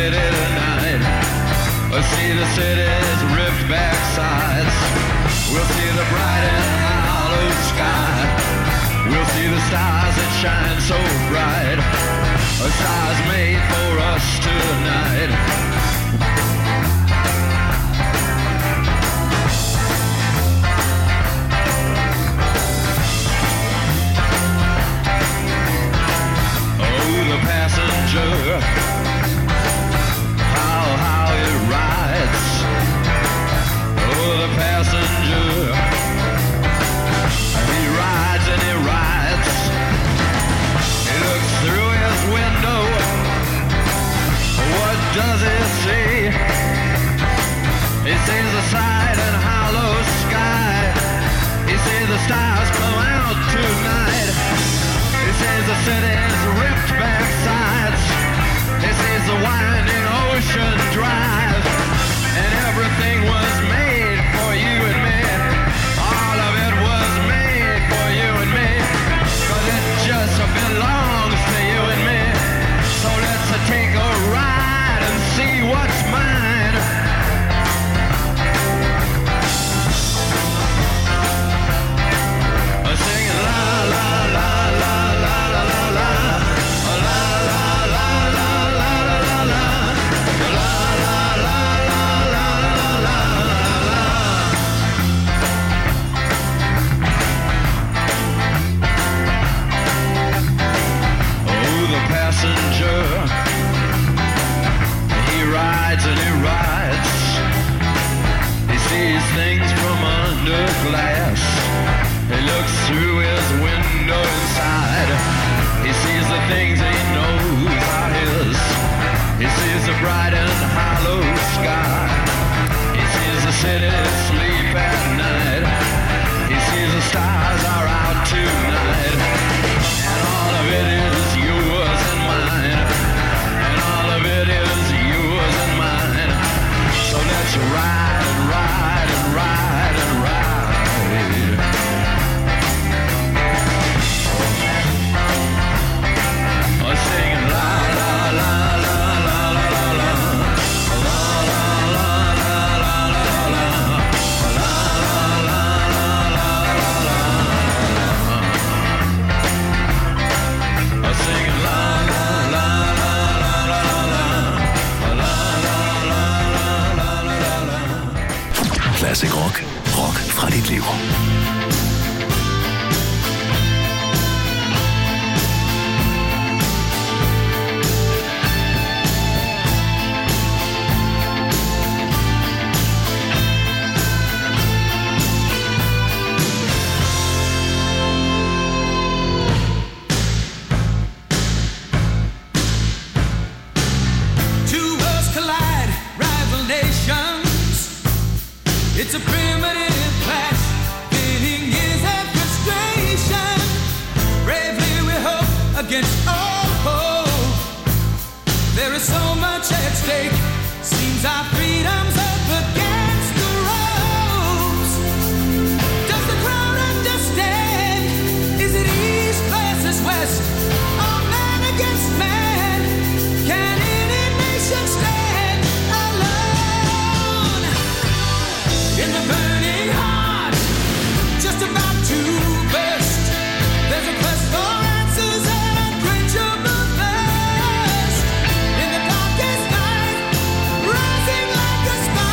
city tonight. We'll see the city's ripped back sides. We'll see the bright and hollow sky. We'll see the stars that shine so bright. Stars made for us tonight. The passenger, how it rides. Oh, the passenger, he rides and he rides. He looks through his window. What does he see? He sees the side and hollow sky. He sees the stars come out tonight. He sees the city's ripped back sides. He sees the winding ocean drive. And everything was made for you and me. All of it was made for you and me. 'Cause it just belongs to you and me. So let's take a ride and see what's mine. Singing la la la la la la la la. Passenger, he rides and he rides. He sees things from under glass. He looks through his window inside. He sees the things he knows are his. He sees the bright and hollow sky. He sees the city sleep at night. He sees the stars are out tonight. And all of it is yours and mine. And all of it is yours and mine. So let's ride and ride and ride and ride. Singing la la la la la la la la. La la la la la la la. La la la la la la la. Singing la la la la la la la. La la la la la la. Classic rock. Rock fra dit liv. It's a primitive clash, feeling is a frustration. Bravely we hope against all hope. There is so much at stake. Seems our freedom's up against the ropes. Does the crowd understand? Is it east versus west? Or man against man? Can any nation stand alone? In the burning heart, just about to burst, there's a quest for answers and unquenchable thirst. In the darkest night, rising like a spark.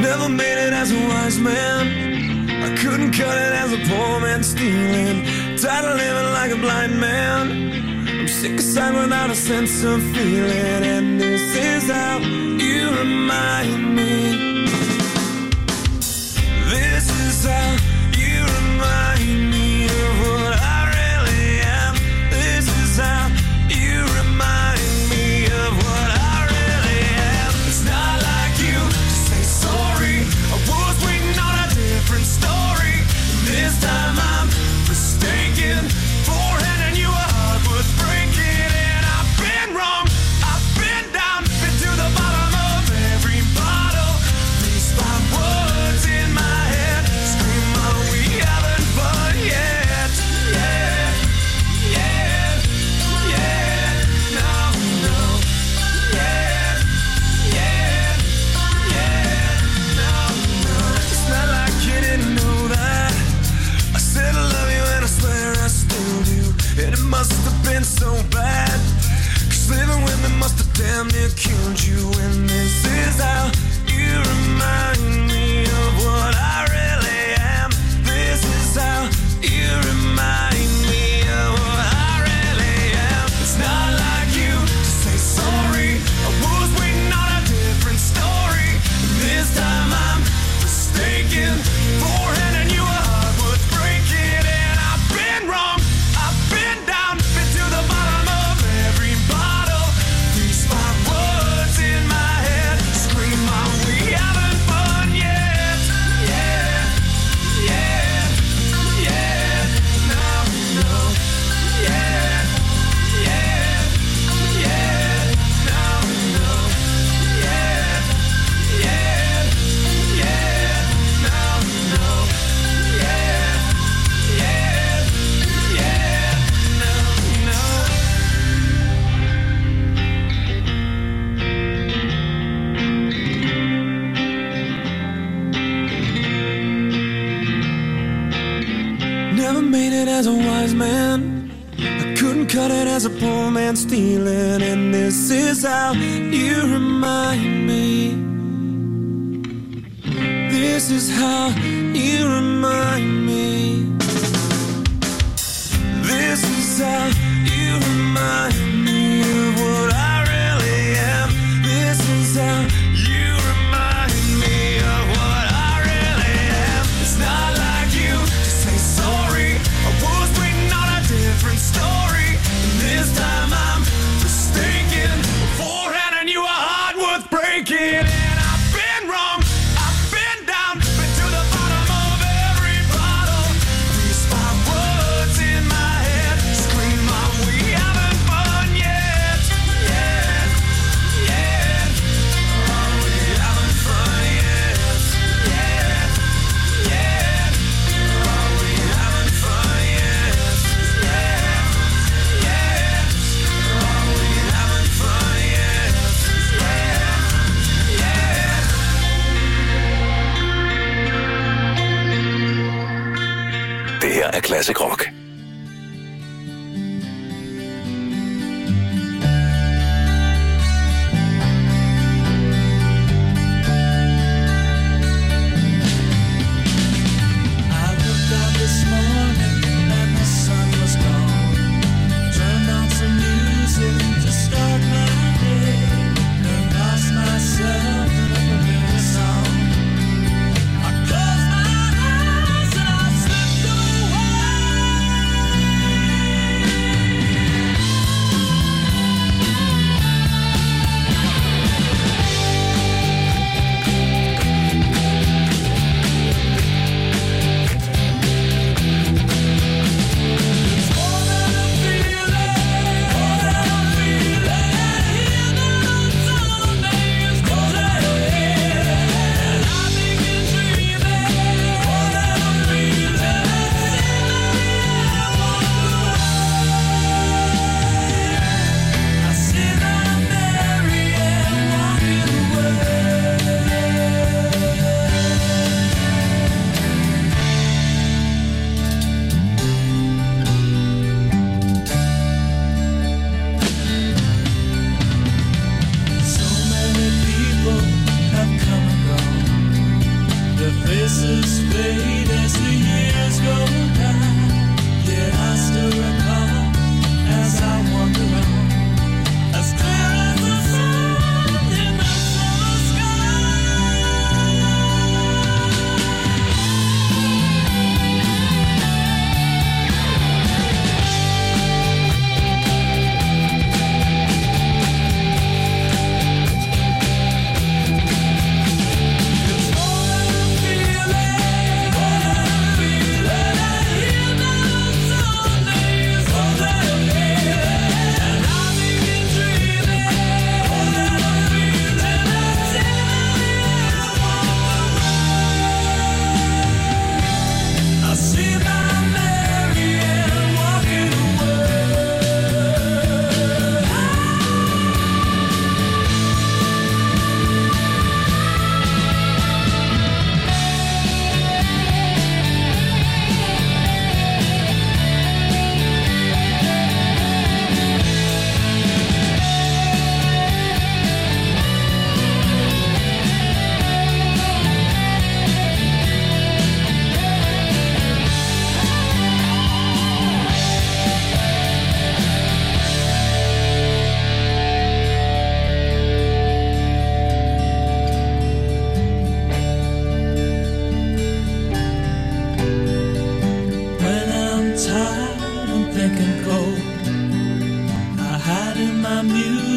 Never made it as a wise man. I couldn't cut it as a poor man stealing. Tired of living like a blind man. I'm sick aside without a sense of feeling. And this is how you remind me. This is how you remind me of what I really am. This is how you remind me of what I really am. It's not like you to say sorry. I was waiting on a different story. This time I'm mistaken for handing you a heart worth breaking. And I've been wrong, I've been down, been to the bottom of every bottle. These 5 words in my head scream out, we haven't fun yet. Yeah, yeah, yeah, no, no. Yeah, yeah, yeah, no, no. It's not like you didn't know that. I said I love you and I swear I still do. And it must have been so bad, 'cause living with me must have damn near killed you. And this is how you remind me of what I really am. This is how you remind me of what I really am. It's not like you to say sorry. I was waiting on a different story. This time I'm mistaken for handing you a heart worth breaking. And I've been wrong, I've been down, been to the bottom of every bottle. These 5 words in my head scream out, we haven't fun yet. Yeah, yeah, yeah, no, no. Yeah, yeah, yeah, no, no. Yeah, yeah, yeah, no, no. Yeah, yeah, yeah, no, no. Never made it as a wise man. I couldn't cut it as a poor man stealing. And this is how you remind me. This is how you remind me. This is how you remind me of what I really am. This is how you remind me of what I really am. It's not like you to say sorry. I was waiting on a different story. And this time I'm mistaken for handing you a heart worth breaking. And I've been wrong, I've been down, been to the bottom of every bottle. These 5 words in my head scream out, we haven't fun yet. Yeah, yeah, oh, we haven't fun yet. Yeah, yeah, oh, we haven't fun yet. Yeah, yeah, oh, we haven't fun yet. Yeah, yeah. Det her er Classic Rock. I looked up this morning and the sun was gone. Turned on some music to start my day. And lost myself in a familiar song. I closed my eyes and I slipped away.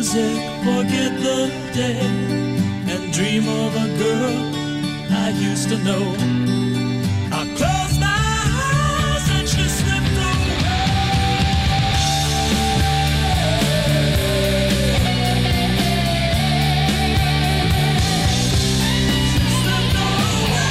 music, forget the day, and dream of a girl I used to know. I closed my eyes and she slipped away. She slipped away.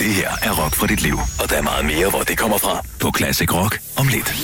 Det her er Rock fra dit liv, og der er meget mere, hvor det kommer fra. På Classic Rock om lidt.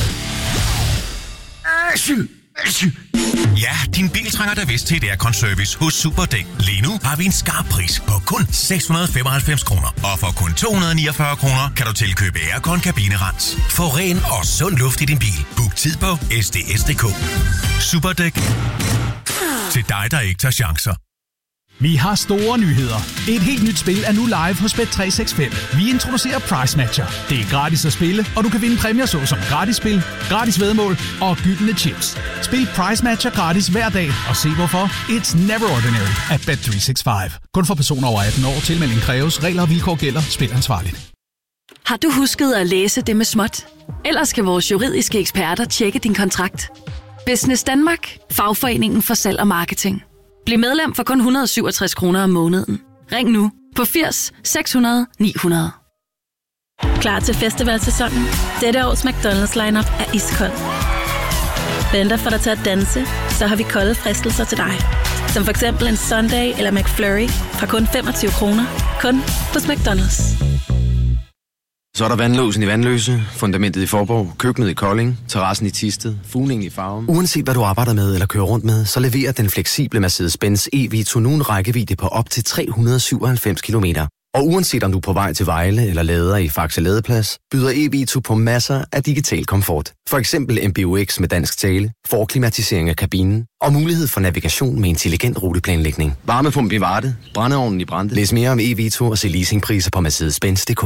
Ja, din bil trænger da vist til et aircon-service hos Superdæk. Lige nu har vi en skarp pris på kun 695 kroner. Og for kun 249 kroner kan du tilkøbe aircon-kabinerens. Få ren og sund luft i din bil. Book tid på sds.dk. Superdæk. Til dig, der ikke tager chancer. Vi har store nyheder. Et helt nyt spil er nu live hos Bet365. Vi introducerer Price Matcher. Det er gratis at spille, og du kan vinde præmier såsom gratis spil, gratis væddemål og gyldne chips. Spil Price Matcher gratis hver dag, og se hvorfor. It's never ordinary at Bet365. Kun for personer over 18 år. Tilmelding kræves. Regler og vilkår gælder. Spil ansvarligt. Har du husket at læse det med småt? Ellers skal vores juridiske eksperter tjekke din kontrakt. Business Danmark. Fagforeningen for salg og marketing. Bliv medlem for kun 167 kroner om måneden. Ring nu på 80 600 900. Klar til festivalsæsonen? Dette års McDonald's lineup er iskold. Venter for dig til at danse, så har vi kolde fristelser til dig. Som for eksempel en Sundae eller McFlurry fra kun 25 kroner. Kun hos McDonald's. Så er der vandlåsen i Vandløse, fundamentet i Forborg, køkkenet i Kolding, terrassen i Thisted, fugningen i Farum. Uanset hvad du arbejder med eller kører rundt med, så leverer den fleksible Mercedes-Benz e-Vito nu en rækkevidde på op til 397 km. Og uanset om du er på vej til Vejle eller lader i Faxe Ladeplads, byder e-Vito på masser af digital komfort. For eksempel MBUX med dansk tale, forklimatisering af kabinen og mulighed for navigation med intelligent ruteplanlægning. Varmepumpe i Varde, brændeovnen i Brande. Læs mere om e-Vito og se leasingpriser på Mercedes-Benz.dk.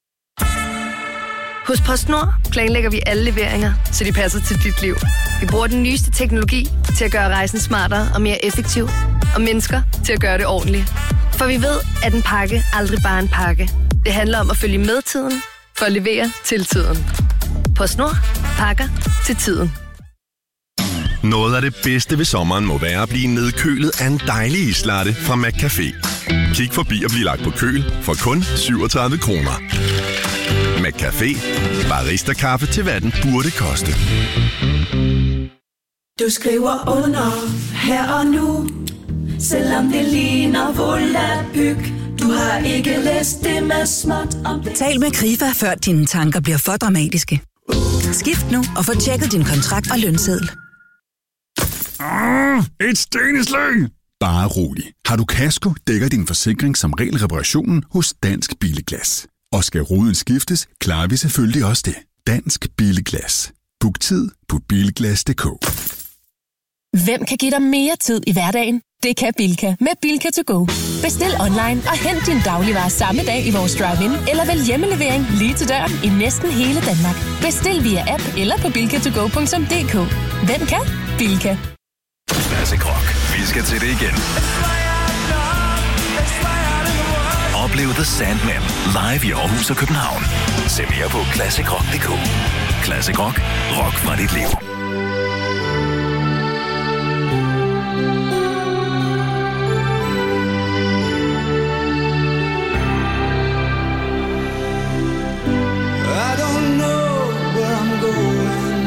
Hos PostNord planlægger vi alle leveringer, så de passer til dit liv. Vi bruger den nyeste teknologi til at gøre rejsen smartere og mere effektiv, og mennesker til at gøre det ordentligt. For vi ved, at en pakke aldrig bare er en pakke. Det handler om at følge med tiden, for at levere til tiden. PostNord. Pakker til tiden. Noget af det bedste ved sommeren må være at blive nedkølet af en dejlig islatte fra McCafé. Kig forbi og bliv lagt på køl for kun 37 kroner. McCafé. Barista-kaffe til hvad den burde koste. Du skriver under her og nu, selvom det ligner volapyk. Du har ikke læst det med småt om det. Tal med Krifa, før dine tanker bliver for dramatiske. Skift nu og få tjekket din kontrakt og lønseddel. Et steneslag! Bare rolig. Har du kasko, dækker din forsikring som regel reparationen hos Dansk Billeglas. Og skal ruden skiftes, klarer vi selvfølgelig også det. Dansk Billeglas. Book tid på bilglas.dk. Hvem kan give dig mere tid i hverdagen? Det kan Bilka med Bilka to go. Bestil online og hent din dagligvarer samme dag i vores drive-in, eller vælg hjemmelevering lige til døren i næsten hele Danmark. Bestil via app eller på bilkatogo.dk. Hvem kan? Bilka. Classic Rock. Vi skal til det igen. Oplev The Sandman live i Aarhus og København. Se mere på classicrock.dk. Classic Rock. Rock fra dit liv. I don't know where I'm going,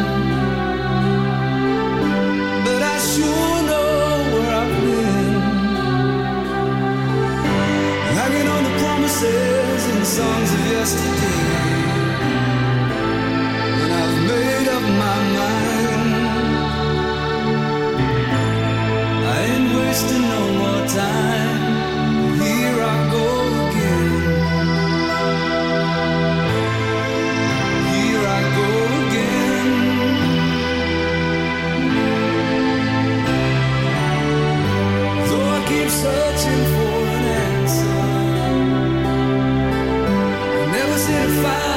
but I sure know where I've been. Hanging on the promises and songs of yesterday, and I've made up my mind. I ain't wasting no more time. Here I go again. Here I go again. Though I keep searching for an answer, I never seem to find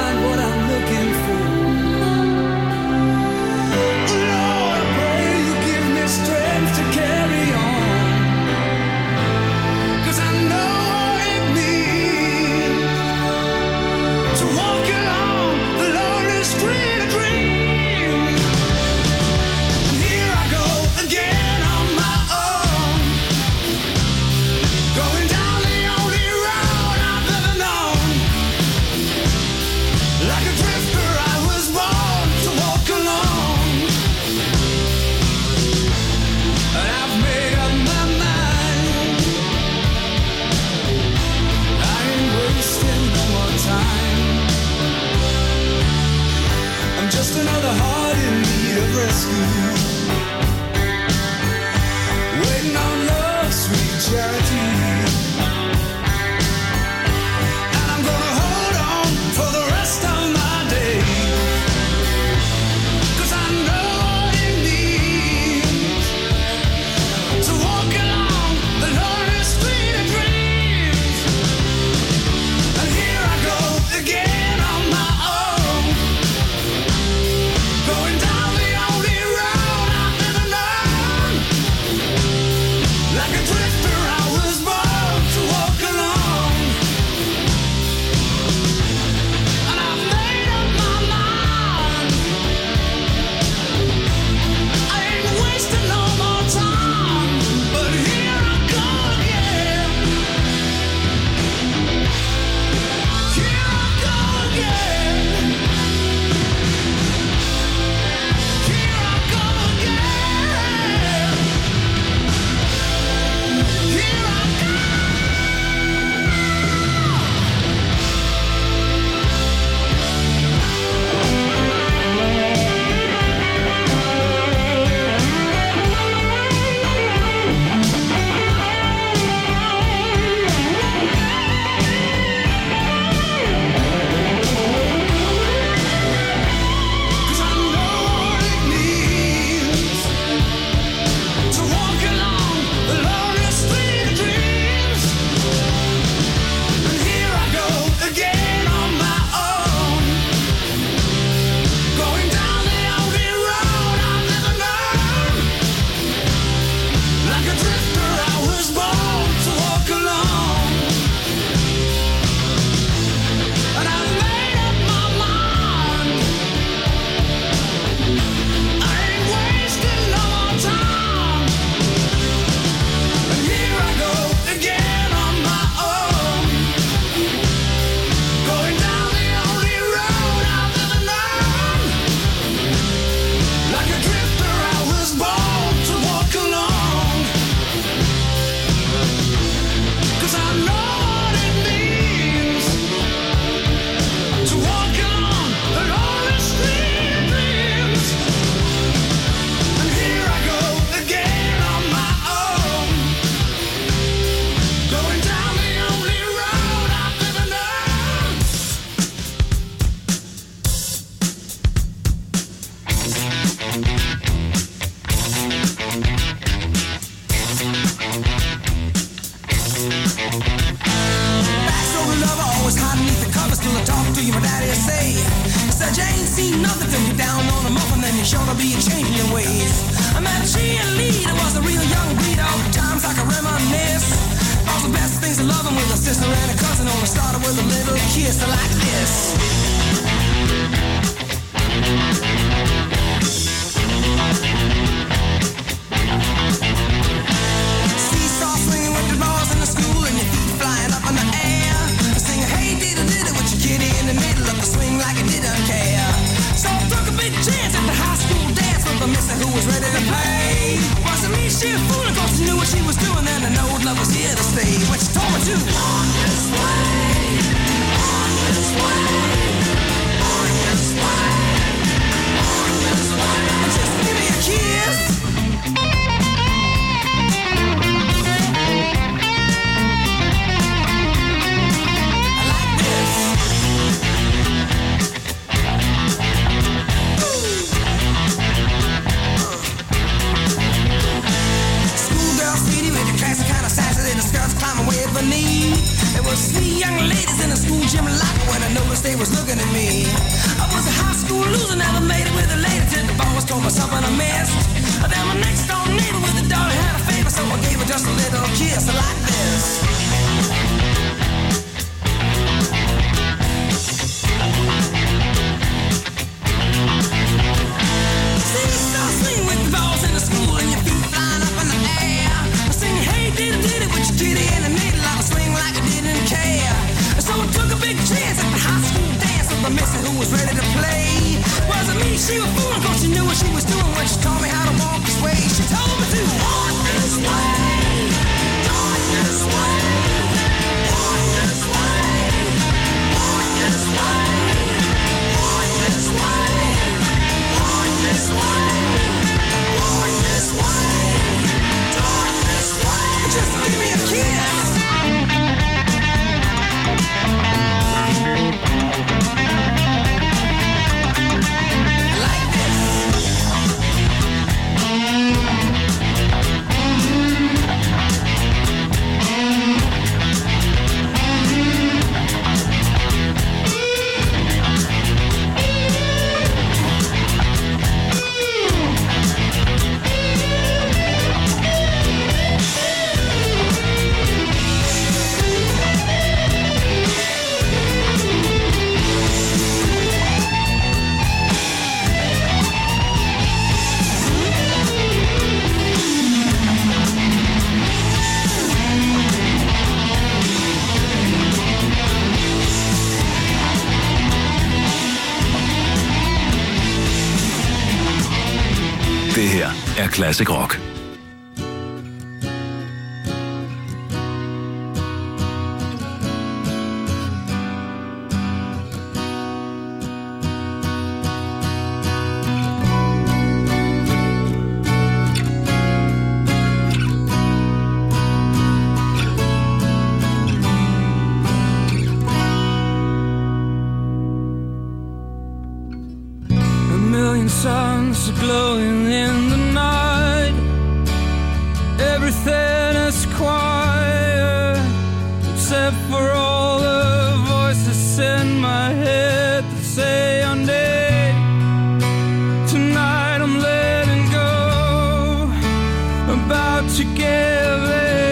I talk to you, my daddy say, he said you ain't seen nothing till you're down on a muffin, then you're sure to be changing your ways. I met a cheerleader, was a real young breed, all the times I can reminisce. All the best things of loving with a sister and a cousin, only started with a little kiss like this. Seesaw swinging with the balls in the school and your feet flying up in the air. Singing, hey, diddle-diddle with your kitty in the middle of the swing like it didn't care. So I took a big chance at the high school dance with the mister who was ready to play. Wasn't me, she a fool, of course she knew what she was doing, and I know love was here to stay. But she told me to on this way, on this way, on this way, on this way. Just give me a kiss. Climbing way up her knee. There was 3 young ladies in the school gym locker when I noticed they was looking at me. I was a high school loser, never made it with a lady till the boss told me something I missed. Then my next door neighbor with a daughter had a favor, so I gave her just a little kiss like this. See, start swinging with the balls in the school and your feet flying up in the air. Sing, hey, diddle-diddle with your kitty in the middle. I was swing like I didn't care. So I took a big chance at the high school dance with the mister who was ready to play. Wasn't me, she was fooling, cause she knew what she was doing when she taught me how to walk this way. She told me to walk this way, walk this way, walk this way, walk this way, walk this way, walk this way, walk this way, walk this way. Just give me a kiss. Like this. Det her er Classic Rock. Suns are glowing in the night. Everything is quiet except for all the voices in my head that say your name. Tonight I'm letting go, about to give in.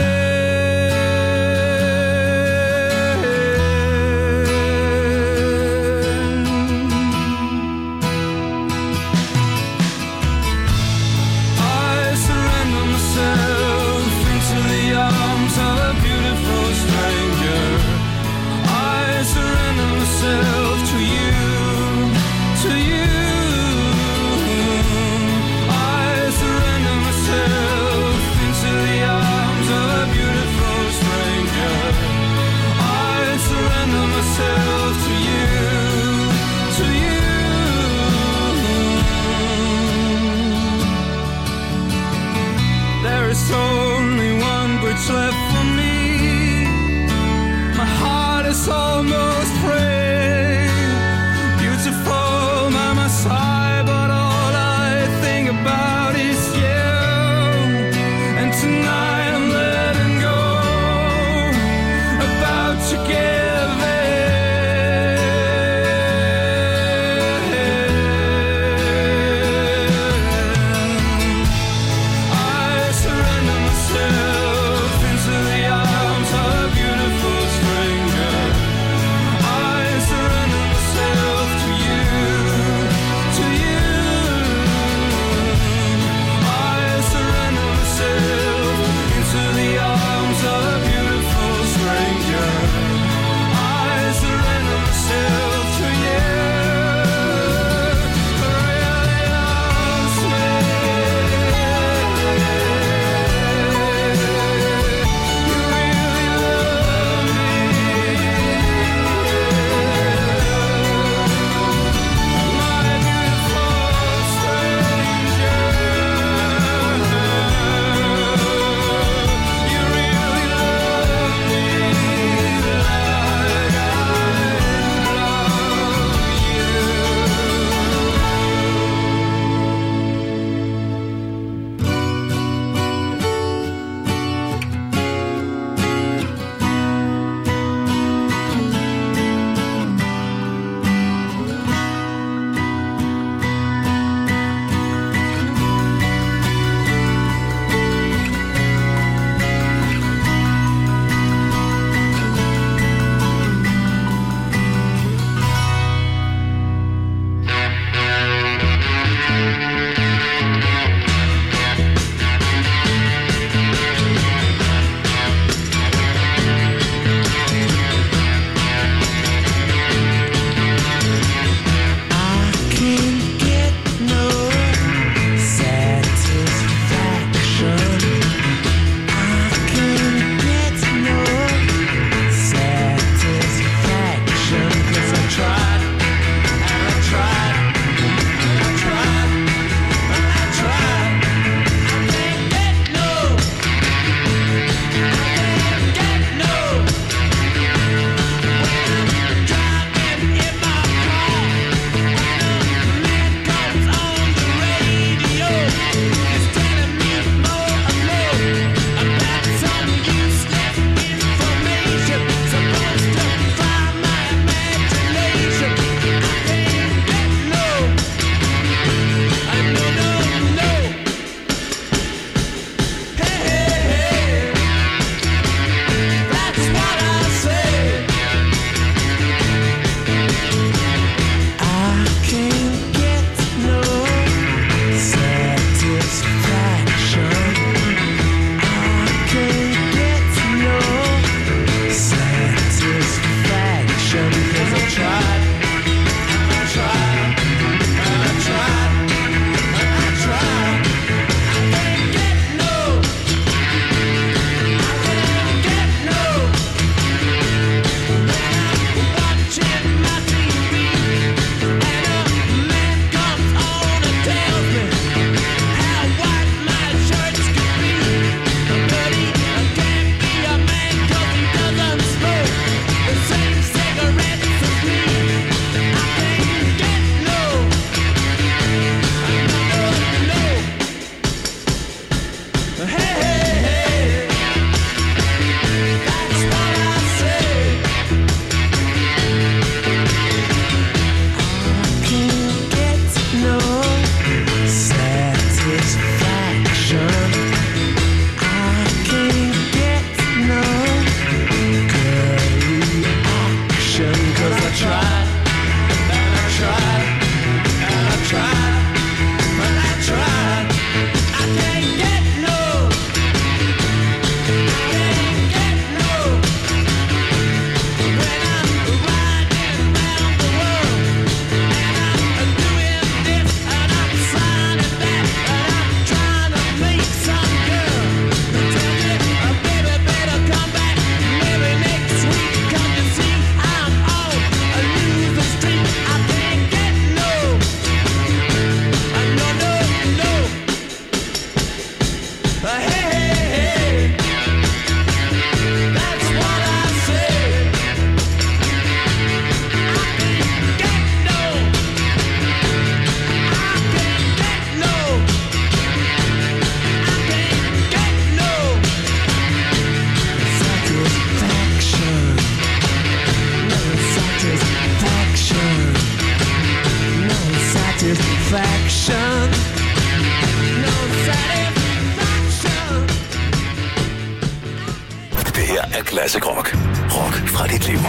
Classic Rock. Rock fra dit liv.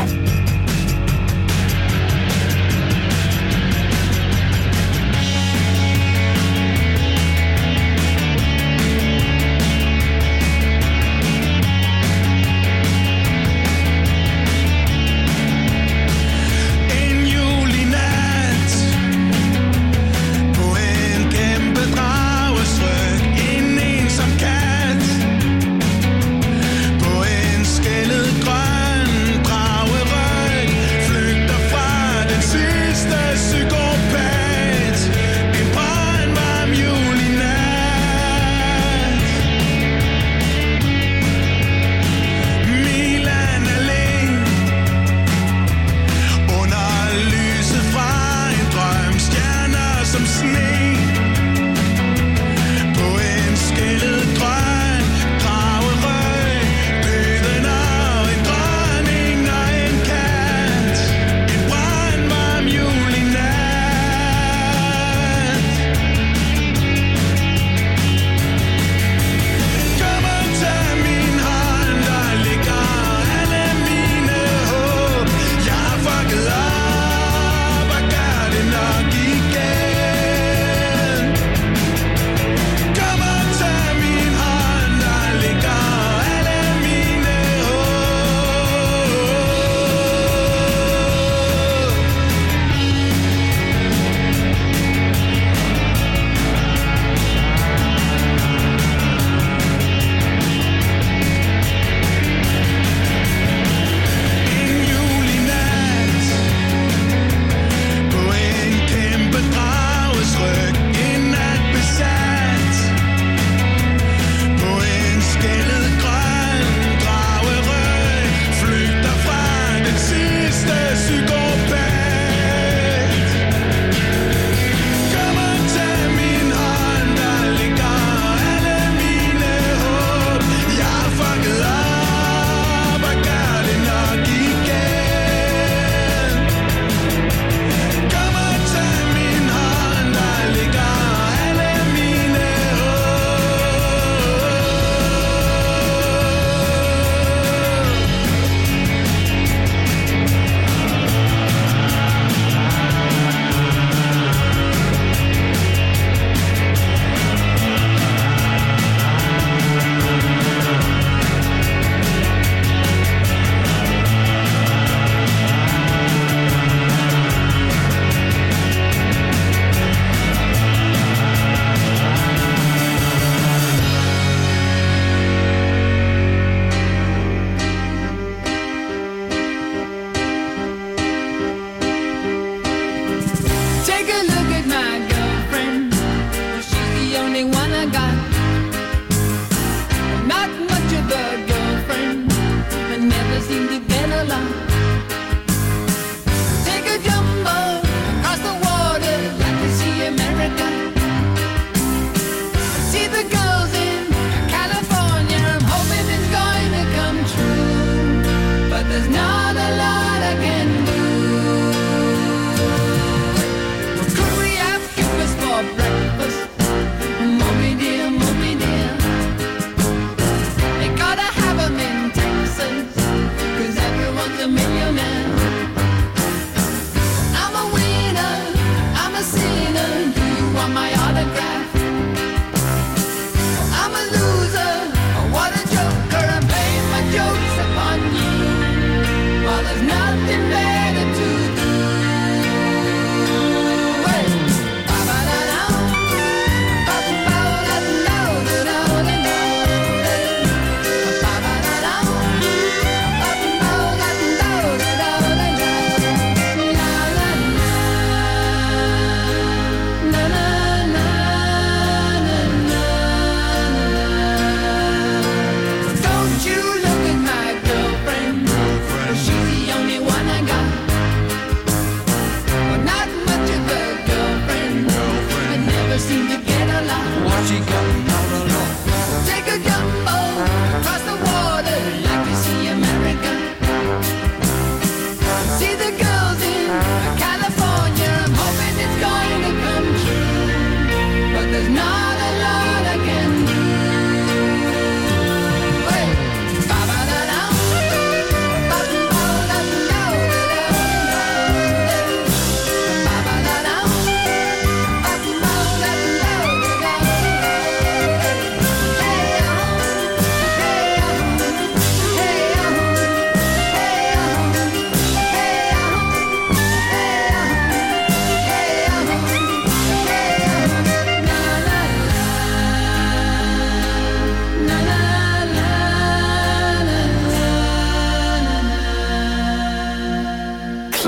The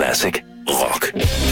Classic Rock.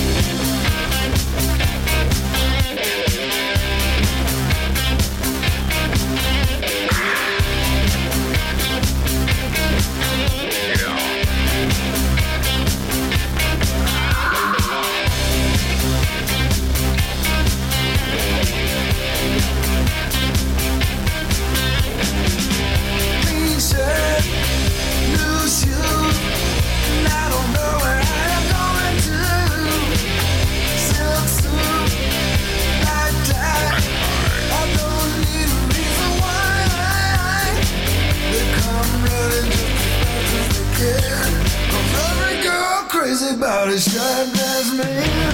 About a shot glass man.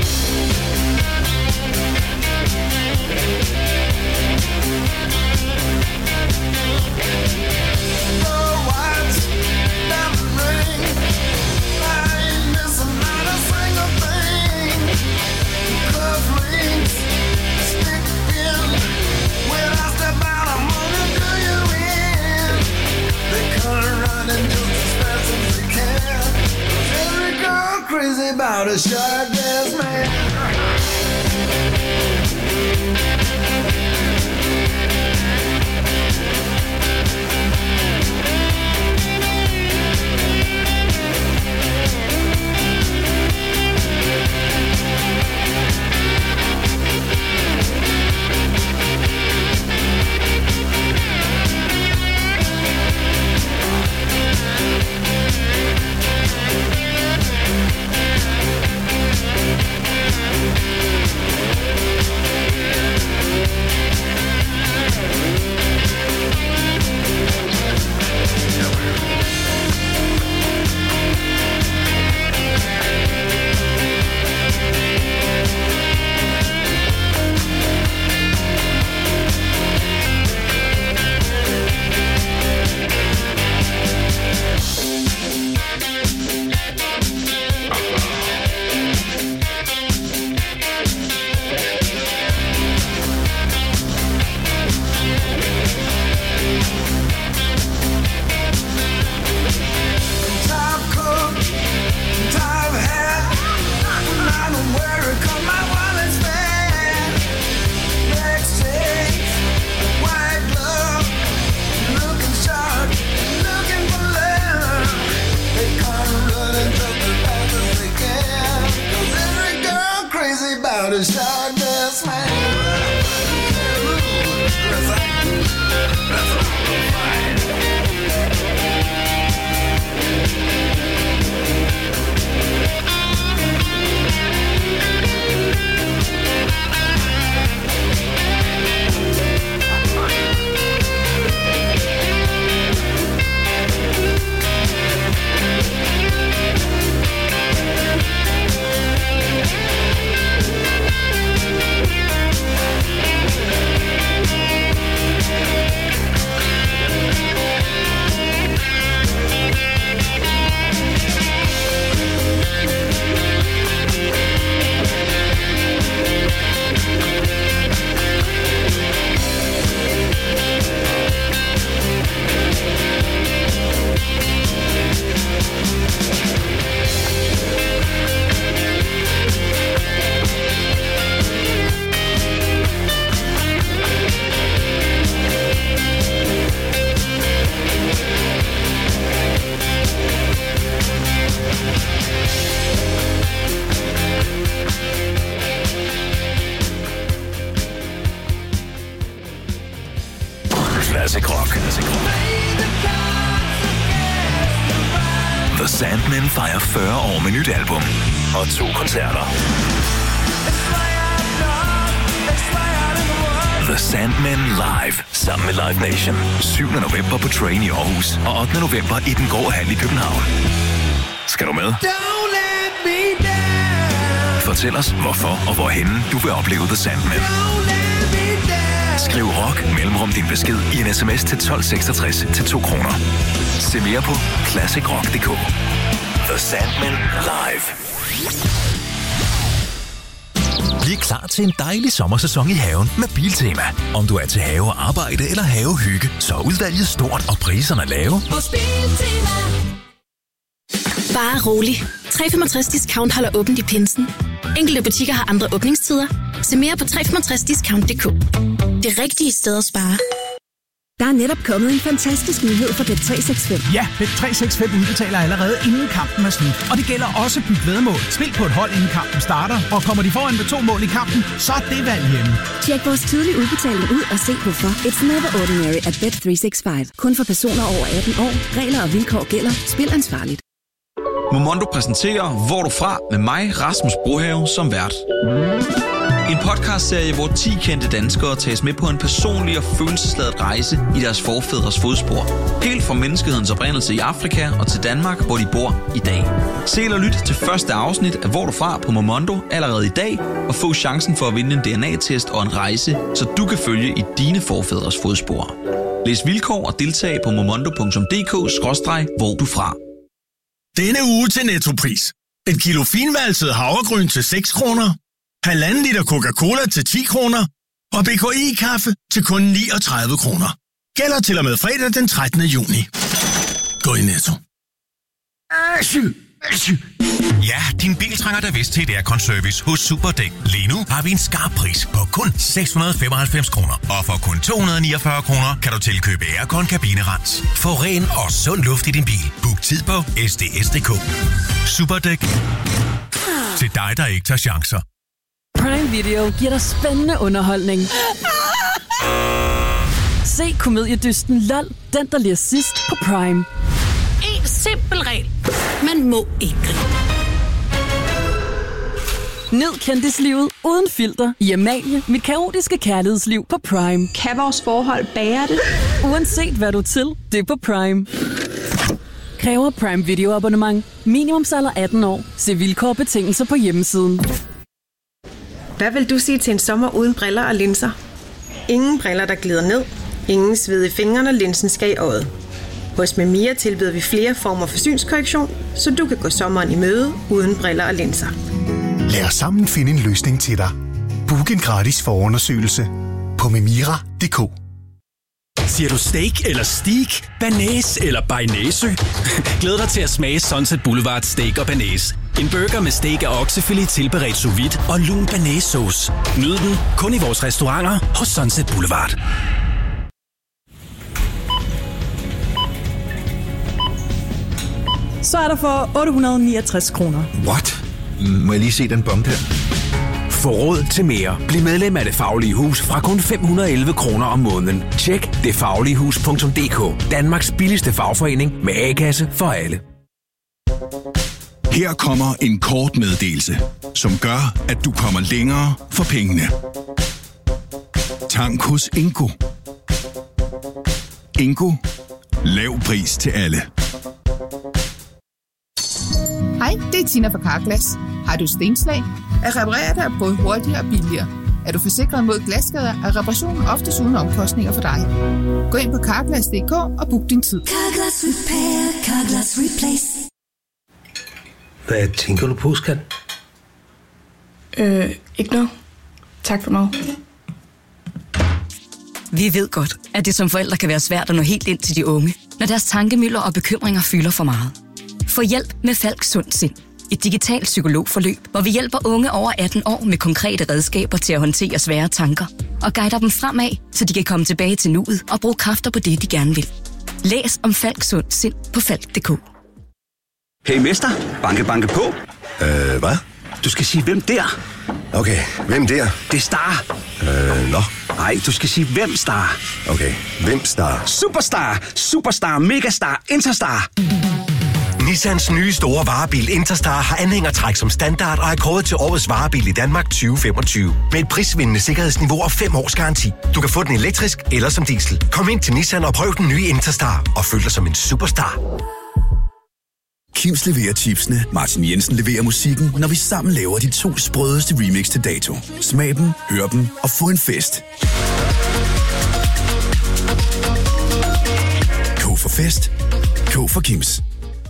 Oh, watch diamond ring. I ain't missing not a single thing. Cuff links stick in. When I step out, I'm gonna do you in. They come running just as fast as they can. Crazy about a shot glass man. Classic Rock. The Sandmen fejrer 40 år med nyt album og 2 koncerter. The Sandmen Live sammen med Live Nation. 7. november på Train i Aarhus og 8. november i Den Grå Hal i København. Skal du med? Fortæl os, hvorfor og hvorhenne du vil opleve The Sandmen. Skriv rock mellemrum din besked i en sms til 1266 til 2 kroner. Se mere på classicrock.dk. The Sandmen Live. Bliv klar til en dejlig sommersæson i haven med Biltema. Om du er til have og arbejde eller havehygge, så er udvalget stort og priserne lave. Hos Biltema. Bare rolig. 365 Discount holder åbent i pinsen. Enkelte butikker har andre åbningstider. Se mere på 365discount.dk. Det rigtige sted at spare. Der er netop kommet en fantastisk nyhed for Bet365. Ja, Bet365 udbetaler allerede inden kampen er slut. Og det gælder også byt væddemål. Spil på et hold inden kampen starter, og kommer de foran med 2 mål i kampen, så er det valg hjemme. Tjek vores tidlige udbetaling ud og se hvorfor. It's never ordinary at Bet365. Kun for personer over 18 år. Regler og vilkår gælder. Spil ansvarligt. Momondo præsenterer Hvor du fra med mig, Rasmus Brohave, som vært. En podcastserie, hvor 10 kendte danskere tages med på en personlig og følelsesladet rejse i deres forfædres fodspor. Helt fra menneskehedens oprindelse i Afrika og til Danmark, hvor de bor i dag. Se eller lyt til første afsnit af Hvor du fra på Momondo allerede i dag, og få chancen for at vinde en DNA-test og en rejse, så du kan følge i dine forfædres fodspor. Læs vilkår og deltag på momondo.dk/hvor du fra. Denne uge til Nettopris. Et kilo finvalset havregryn til 6 kroner. 1,5 liter Coca-Cola til 10 kroner. Og BKI-kaffe til kun 39 kroner. Gælder til og med fredag den 13. juni. Gå i Netto. Ja, din bil trænger da vist til et aircon-service hos Superdæk. Lige nu har vi en skarp pris på kun 695 kroner. Og for kun 249 kroner kan du tilkøbe aircon kabinerens. Få ren og sund luft i din bil. Book tid på sds.dk. Superdæk. Til dig, der ikke tager chancer. Prime Video giver dig spændende underholdning. Se komediedysten LOL, den der ler sidst på Prime. En simpel regel. Man må ikke grine. Nyd kendislivet uden filter i Amalie, mit kaotiske kærlighedsliv på Prime. Kan vores forhold bære det? Uanset hvad du til, det er på Prime. Kræver Prime Video abonnement. Minimumsalder 18 år. Se vilkår og betingelser på hjemmesiden. Hvad vil du sige til en sommer uden briller og linser? Ingen briller, der glider ned. Ingen sved i fingrene, linsen skal i øjet. Hos Memia tilbyder vi flere former for synskorrektion, så du kan gå sommeren i møde uden briller og linser. Lad os sammen finde en løsning til dig. Book en gratis forundersøgelse på memira.dk. Siger du steak eller steak? Banæs eller bearnaise? Glæd dig til at smage Sunset Boulevard Steak og Banæs. En burger med steak og oksefilet tilberedt sous vide og lun banæssauce. Nyd den kun i vores restauranter hos Sunset Boulevard. Så er der for 869 kroner. What? Må jeg lige se den bom der? Få råd til mere. Bliv medlem af Det Faglige Hus fra kun 511 kroner om måneden. Tjek detfagligehus.dk. Danmarks billigste fagforening med A-kasse for alle. Her kommer en kort meddelelse, som gør, at du kommer længere for pengene. Tank hos Ingo. Ingo. Lav pris til alle. Hej, det er Tina fra Carglass. Har du stenslag? At reparere dig både hurtigere og billigere. Er du forsikret mod glasskader, er reparationen oftest uden omkostninger for dig. Gå ind på Carglass.dk og book din tid. Carglass Repair, Carglass Replace. Hvad tænker du på, skat? Ikke noget. Tak for noget. Vi ved godt, at det som forældre kan være svært at nå helt ind til de unge, når deres tankemøller og bekymringer fylder for meget. Få hjælp med Falk Sund Sind. Et digitalt psykologforløb, hvor vi hjælper unge over 18 år med konkrete redskaber til at håndtere svære tanker og guider dem fremad, så de kan komme tilbage til nuet og bruge kræfter på det, de gerne vil. Læs om Falk Sund Sind på falk.dk. Hey mester, banke banke på. Hvad? Du skal sige hvem der. Okay, hvem der? Det er Star. Nå. Nej, du skal sige hvem Star. Okay, hvem Star? Superstar, Superstar, Megastar, Interstar. Nissans nye store varebil Interstar har anhængertræk som standard og er kåret til årets varebil i Danmark 2025. Med et prisvindende sikkerhedsniveau og 5 års garanti. Du kan få den elektrisk eller som diesel. Kom ind til Nissan og prøv den nye Interstar og føl dig som en superstar. Kims leverer chipsene, Martin Jensen leverer musikken, når vi sammen laver de 2 sprødeste remix til dato. Smag dem, hør dem og få en fest. K for fest. K for Kims.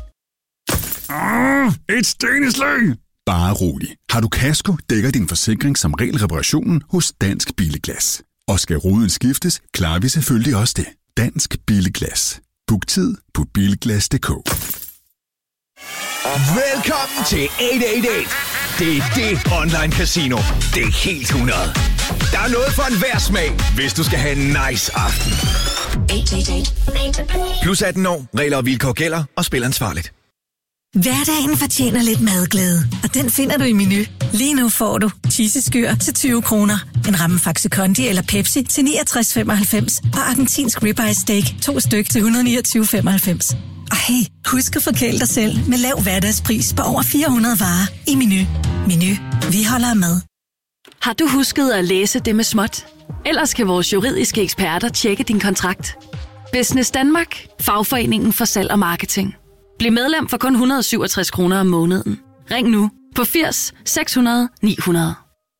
Et steneslag! Bare rolig. Har du kasko, dækker din forsikring som regel reparationen hos Dansk Billeglas. Og skal ruden skiftes, klarer vi selvfølgelig også det. Dansk Billeglas. Book tid på bilglas.dk. Velkommen til 888. Det er det online casino. Det er helt 100. Der er noget for enhver smag, hvis du skal have en nice aften. 888. Plus 18 år. Regler og vilkår gælder, og spil ansvarligt. Hverdagen fortjener lidt madglæde, og den finder du i Menu. Lige nu får du cheeseskyr til 20 kroner, en ramme Faxe Kondi eller Pepsi til 69,95 og argentinsk ribeye steak 2 styk til 129,95. Og hey, husk at forkæle dig selv med lav hverdagspris på over 400 varer i Menu. Menu. Vi holder med. Har du husket at læse det med småt? Ellers kan vores juridiske eksperter tjekke din kontrakt. Business Danmark. Fagforeningen for salg og marketing. Bliv medlem for kun 167 kroner om måneden. Ring nu på 80 600 900.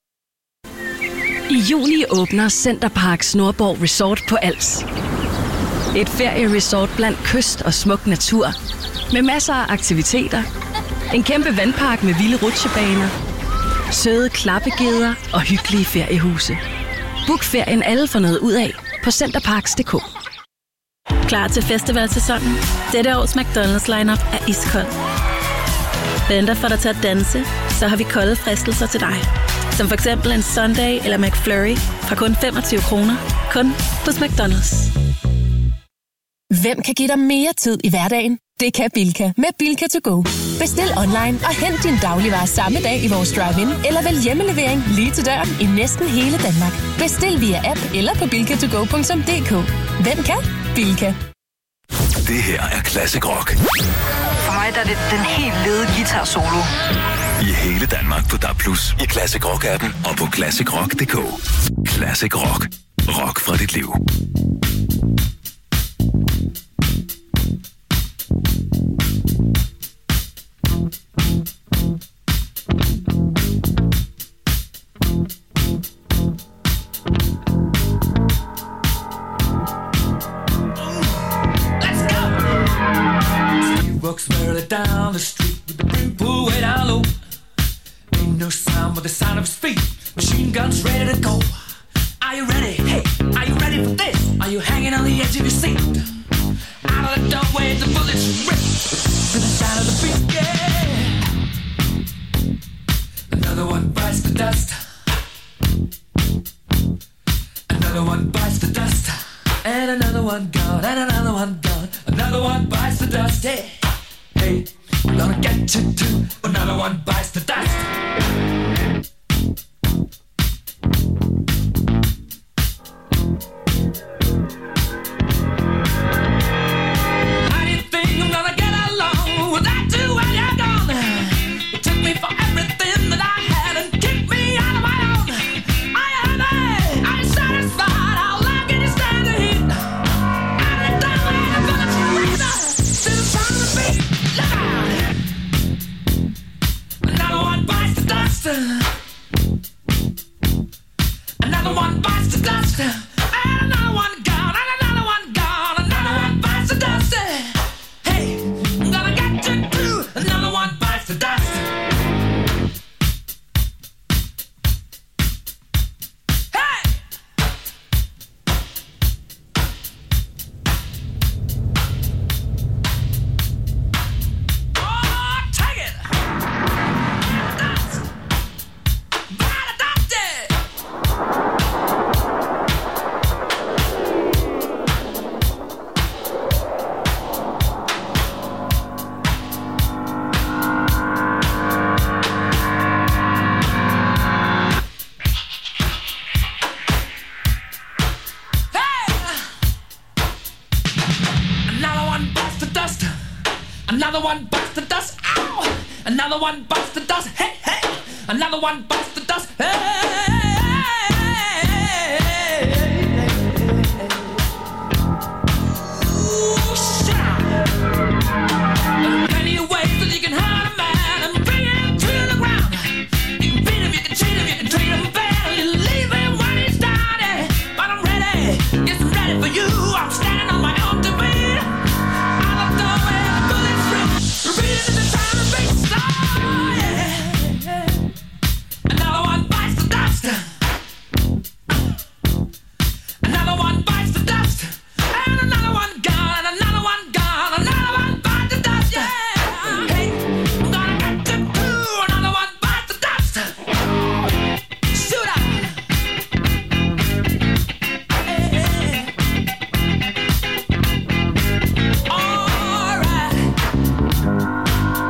I juni åbner Centerparks Nordborg Resort på Als. Et ferieresort blandt kyst og smuk natur. Med masser af aktiviteter. En kæmpe vandpark med vilde rutsjebaner. Søde klappegeder og hyggelige feriehuse. Book ferien alle får noget ud af på centerparks.dk. Klar til festivalsæsonen? Dette års McDonald's lineup er iskold. Venter for dig til at danse, så har vi kolde fristelser til dig. Som for eksempel en Sunday eller McFlurry fra kun 25 kroner. Kun hos McDonald's. Hvem kan give dig mere tid i hverdagen? Det kan Bilka med Bilka to go. Bestil online og hent din dagligvarer samme dag i vores drive-in, eller vælg hjemmelevering lige til døren i næsten hele Danmark. Bestil via app eller på bilkatogo.dk. Hvem kan? Bilka. Det her er Classic Rock. For mig der er det den helt lede guitar solo. I hele Danmark på DAB+, i Classic Rock-appen og på classicrock.dk. Classic Rock. Rock fra dit liv. Walks merrily down the street with the brim pulled way down low. Ain't no sound but the sound of his feet. Machine guns ready to go. Are you ready? Hey, are you ready for this? Are you hanging on the edge of your seat? Out of the doorway, the bullets rip to the sound of the beat. Yeah. Another one bites the dust. Another one bites the dust. And another one gone. And another one gone. Another one bites the dust. Yeah. Hey, I'm gonna get you too. Another one bites the dust. How do you think I'm gonna get along without you when you're gone? You took me for everything that I had and kicked me out of my own. Are you happy? Are you satisfied? How long can you stand the heat? Every time I'm gonna breathe to the sound of the beat. Look out! Another one bites the dust. Another one bites the dust. And another one gone. And another one gone. Another one bites the dust. Hey, I'm gonna get you too. Another one bites the dust. Hey! Oh, take it! Dust! By the dust! Another one bites the dust. Another one bites the dust. Ow! Another one bites the dust. Hey, hey! Another one bites the dust. Hey!